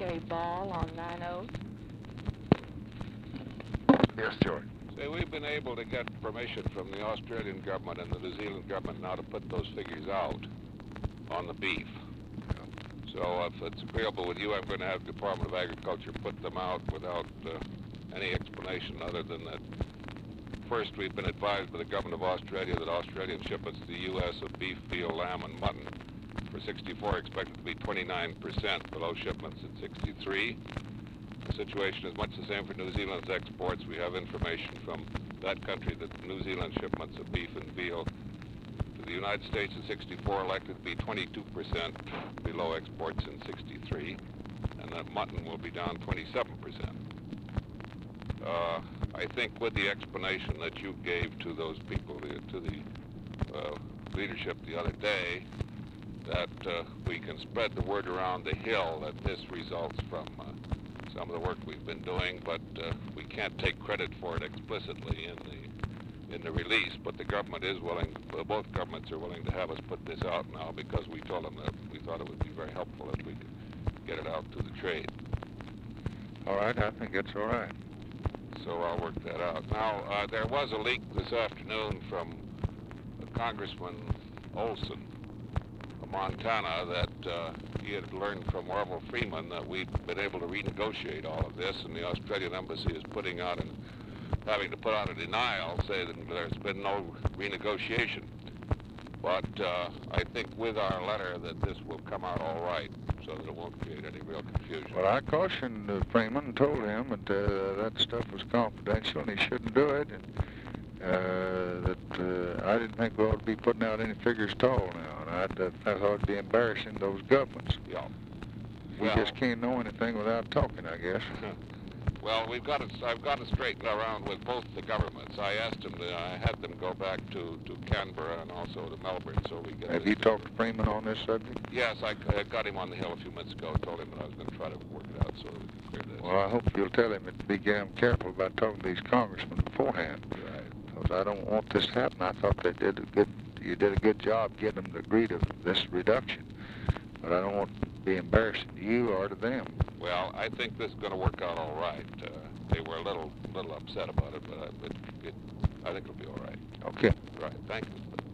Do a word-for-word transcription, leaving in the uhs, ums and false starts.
Gary Ball on nine oh. Yes, George. Say, we've been able to get permission from the Australian government and the New Zealand government now to put those figures out on the beef. So if it's agreeable with you, I'm going to have the Department of Agriculture put them out without uh, any explanation other than that. First, we've been advised by the government of Australia that Australian shipments to the U S of beef, veal, lamb, and mutton for sixty-four expected to be twenty-nine percent below shipments at sixty-three. The situation is much the same for New Zealand's exports. We have information from that country that New Zealand shipments of beef and veal to the United States at sixty-four are likely to be twenty-two percent below exports in sixty-three, and that mutton will be down twenty-seven percent. Uh, I think with the explanation that you gave to those people, the, to the uh, leadership the other day, that uh, we can spread the word around the hill that this results from uh, some of the work we've been doing, but uh, we can't take credit for it explicitly in the in the release. But the government is willing, uh, both governments are willing to have us put this out now because we told them that we thought it would be very helpful if we could get it out to the trade. All right, I think it's all right. So I'll work that out. Now, uh, there was a leak this afternoon from Congressman Olson of Montana that uh, he had learned from Orville Freeman that we'd been able to renegotiate all of this, and the Australian embassy is putting out and having to put out a denial, saying that there's been no renegotiation. But uh, I think with our letter that this will come out all right, so that it won't create any real confusion. Well, I cautioned uh, Freeman and told him that uh, that stuff was confidential and he shouldn't do it, and uh, that uh, I didn't think we ought to be putting out any figures at all now, and I, that, I thought it'd be embarrassing those governments. Yeah. We Well, just can't know anything without talking, I guess. Well, we've got it. I've got it straightened around with both the governments. I asked them. To, I had them go back to, to Canberra and also to Melbourne, so we get. Have you talked to Freeman on this subject? Yes, I, I got him on the hill a few minutes ago. Told him that I was going to try to work it out so that we could clear this. Well, I hope you'll tell him to be damn careful about talking to these congressmen beforehand. Right. Because I don't want this to happen. I thought they did a good. You did a good job getting them to agree to this reduction, but I don't want it to be embarrassing to you or to them. Well, I think this is going to work out all right. Uh, they were a little, little upset about it, but I, it, it, I think it'll be all right. Okay. Right. Thank you.